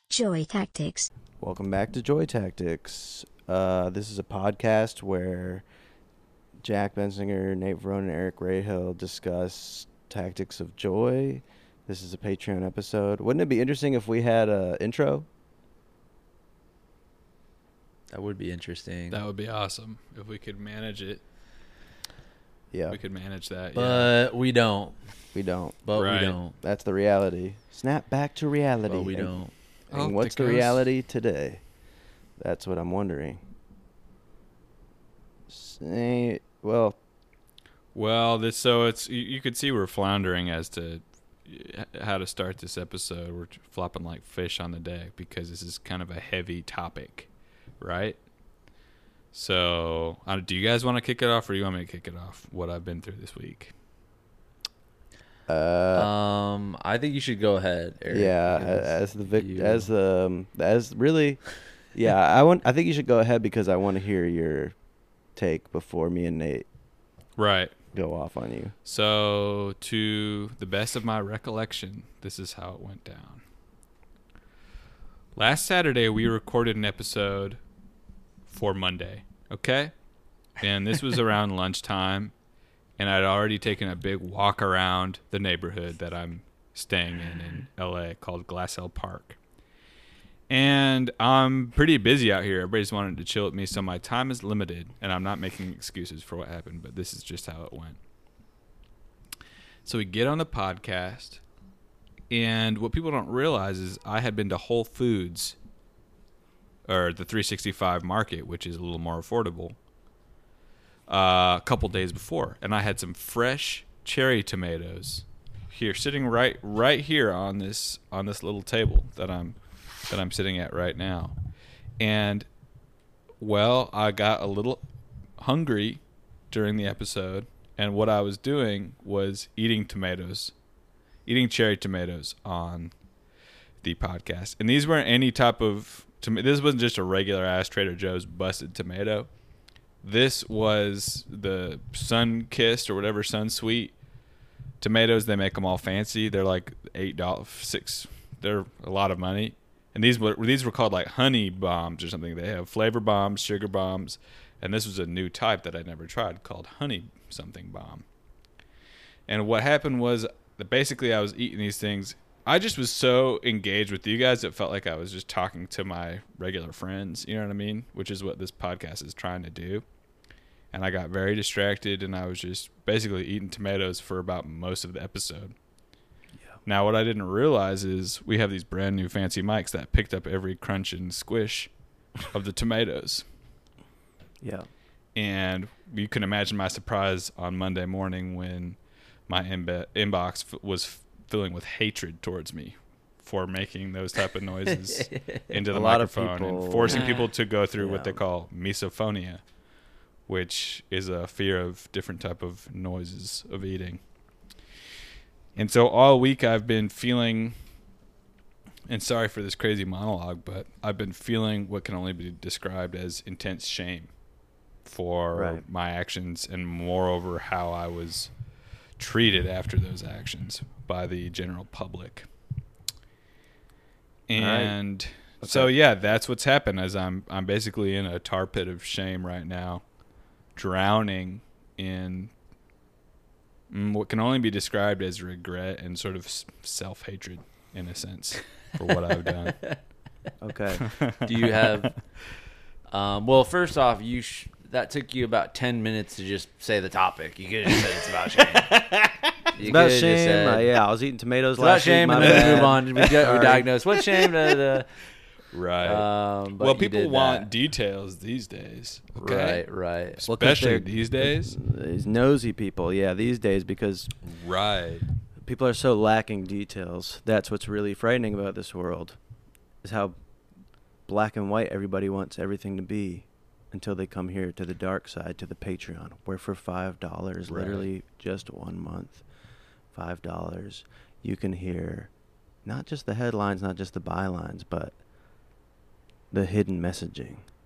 Joy Tactics. Welcome back to Joy Tactics. This is a podcast where Jack Bensinger, Nate Verone, and Eric Rahill discuss tactics of joy. This is a Patreon episode. Wouldn't it be interesting if we had an intro? That would be interesting. That would be awesome if we could manage it. Yeah. We could manage that. But we don't. We don't. But Right. we don't. That's the reality. Snap back to reality. But we don't. And what's the reality today? That's what I'm wondering. Well, so it's you could see we're floundering as to how to start this episode. We're flopping like fish on the deck because this is kind of a heavy topic, right? So, do you guys want to kick it off, or do you want me to kick it off? What I've been through this week. I think you should go ahead, Eric. Yeah, I think you should go ahead because I want to hear your take before me and Nate Right. go off on you. So, to the best of my recollection, this is how it went down. Last Saturday, we recorded an episode for Monday, okay? And this was around lunchtime, and I'd already taken a big walk around the neighborhood that I'm staying in LA called Glassell Park. And I'm pretty busy out here. Everybody's wanting to chill with me, so my time is limited, and I'm not making excuses for what happened, but this is just how it went. So we get on the podcast, and what people don't realize is I had been to Whole Foods, or the 365 Market, which is a little more affordable, a couple days before, and I had some fresh cherry tomatoes here, sitting right here on this little table that I'm sitting at right now. And well, I got a little hungry during the episode, and what I was doing was eating cherry tomatoes on the podcast. And these weren't any type of this wasn't just a regular ass Trader Joe's busted tomato. This was the Sun-Kissed or whatever, Sun-Sweet tomatoes. They make them all fancy. They're like $8, they're a lot of money. And these were called like honey bombs or something. They have flavor bombs, sugar bombs, and this was a new type that I'd never tried called honey something bomb. And what happened was that basically I was eating these things. I just was so engaged with you guys, it felt like I was just talking to my regular friends, you know what I mean? Which is what this podcast is trying to do. And I got very distracted, and I was just basically eating tomatoes for about most of the episode. Yeah. Now, what I didn't realize is we have these brand new fancy mics that picked up every crunch and squish of the tomatoes. Yeah. And you can imagine my surprise on Monday morning when my inbox was filling with hatred towards me for making those type of noises into the microphone and forcing people to go through what they call misophonia, which is a fear of different type of noises of eating. And so all week I've been feeling, and sorry for this crazy monologue, but I've been feeling what can only be described as intense shame for my actions, and moreover how I was treated after those actions by the general public. And so yeah, that's what's happened. As I'm basically in a tar pit of shame right now, drowning in what can only be described as regret and sort of self-hatred in a sense for what I've done. Okay. Do you have well, first off, that took you about 10 minutes to just say the topic. You could have just said it's about shame. It's about shame. I was eating tomatoes last week. It's about shame, and then we move on. We diagnose what shame. Right. Well, people want details these days. Okay? Right. Especially these days. These nosy people, these days, because people are so lacking details. That's what's really frightening about this world, is how black and white everybody wants everything to be until they come here to the dark side, to the Patreon, where for $5, literally just 1 month, $5, you can hear not just the headlines, not just the bylines, but the hidden messaging